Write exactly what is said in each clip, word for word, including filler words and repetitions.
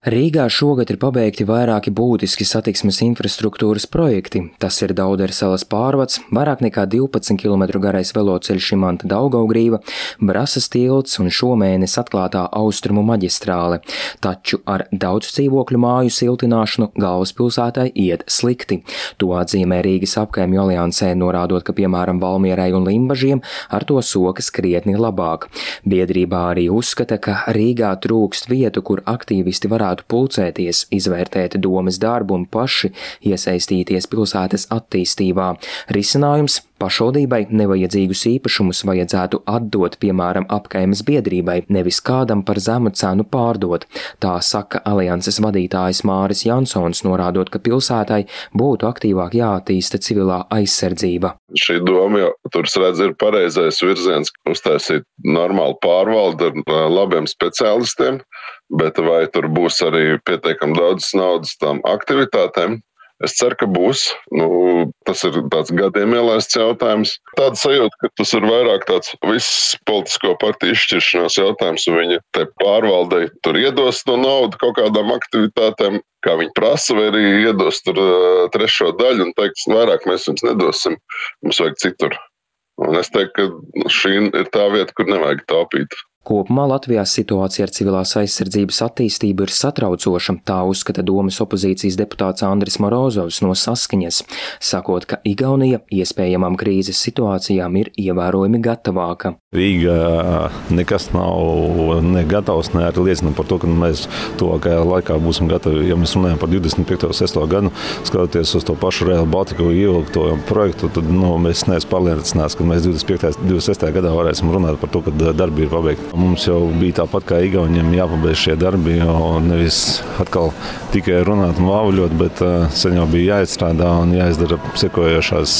Rīgā šogad ir pabeigti vairāki būtiski satiksmes infrastruktūras projekti. Tas ir Daudersalas pārvads, vairāk nekā divpadsmit kilometru garais veloceļš Imanta Daugavgrīva, Brasas tilts un šomēnes atklātā austrumu maģistrāle. Taču ar daudz dzīvokļu māju siltināšanu galvaspilsētai iet slikti. To atzīmē Rīgas apkaimju aliansē, norādot, ka piemēram Valmierai un Limbažiem ar to sokas krietni labāk. Biedrībā arī uzskata, ka Rīgā trūkst vietu, kur aktīvisti varētu pulcēties, izvērtēt domes darbu un paši iesaistīties pilsētas attīstībā. Risinājums – pašvaldībai nevajadzīgus īpašumus vajadzētu atdot, piemēram, apkaimes biedrībai, nevis kādam par zemu cenu pārdot. Tā saka alianses vadītājs Māris Jansons, norādot, ka pilsētai būtu aktīvāk jāattīsta civilā aizsardzība. Šī doma, jau tur redz, ir pareizais virziens, uztaisīt normālu pārvaldi ar labiem speciālistiem, bet vai tur būs arī pietiekami daudz naudas tām aktivitātēm? Es ceru, ka būs. Nu, tas ir tāds gadiem ielaists jautājums. Tāda sajūta, ka tas ir vairāk tāds viss politisko partiju izšķiršanās jautājums, un viņi te pārvaldei tur iedos to naudu kaut kādām aktivitātēm, kā viņi prasa, vai arī iedos tur uh, trešo daļu un teiks, vairāk mēs jums nedosim, mums vajag citur. Un es teiktu, ka šī ir tā vieta, kur nevajag taupīt. Kopumā Latvijā situācija ar civilās aizsardzības attīstību ir satraucoša, tā uzskata domes opozīcijas deputāts Andris Morozovs no Saskaņas, sakot, ka Igaunija iespējamām krīzes situācijām ir ievērojami gatavāka. Rīga nekas nav ne gatavs, ne arī liecina par to, ka mēs tuvākajā laikā būsim gatavi. Ja mēs runājam par divdesmit piekto sesto gadu, skatoties uz to pašu Rail Baltiku ievilkto projektu, tad nu, mēs neesam pārliecināti, ka mēs divdesmit sestajā gadā varēsim runāt par to, ka darbi ir pabeigti. Mums jau bija tāpat kā Igauniem jāpabeidz šie darbi, un nevis atkal tikai runāt un vāvuļot, bet sen jau bija jāizstrādā un jāizdara sekojošās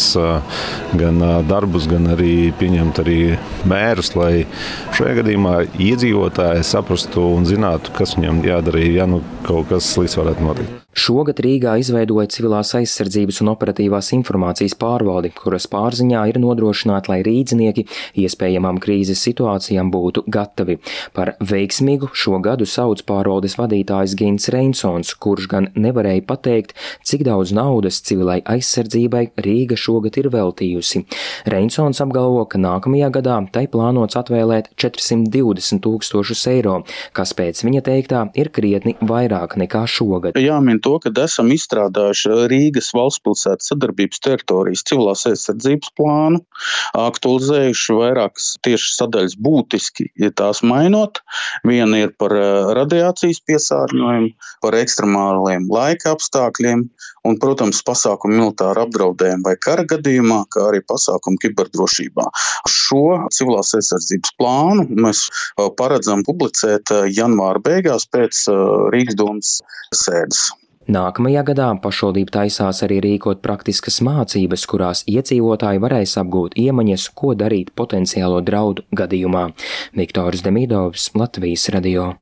gan darbus, gan arī pieņemt arī mērus, lai šajā gadījumā iedzīvotāji saprastu un zinātu, kas viņam jādara, ja nu kaut kas slikts varētu notikt. Šogad Rīgā izveidoja civilās aizsardzības un operatīvās informācijas pārvaldi, kuras pārziņā ir nodrošināt, lai rīdznieki iespējamām krīzes situācijām būtu gatavi. Par veiksmīgu šo gadu sauc pārvaldes vadītājs Gins Reinsons, kurš gan nevarēja pateikt, cik daudz naudas civilai aizsardzībai Rīga šogad ir veltījusi. Reinsons apgalvo, ka nākamajā gadā tai plānots atvēlēt četrsimt divdesmit tūkstošus eiro, kas pēc viņa teiktā ir krietni vairāk nekā šogad. Jāmin to, ka esam izstrādājuši Rīgas valstspilsētas sadarbības teritorijas civilās aizsardzības plānu, aktualizējuši vairākas tieši sadaļas būtiski, ja tās mainot. Viena ir par radiācijas piesārņojumu, par ekstremāliem laika apstākļiem un, protams, pasākumu militāru apdraudējumu vai kara gadījumā, kā arī pasākumu kiberdrošībā. Šo civilās aizsardzības plānu mēs paredzam publicēt janvāra beigās pēc Rīgas domes sēdes. Nākamajā gadā pašvaldība taisās arī rīkot praktiskas mācības, kurās iedzīvotāji varēs apgūt iemaņas, ko darīt potenciālo draudu gadījumā. Viktors Demidovs, Latvijas radio.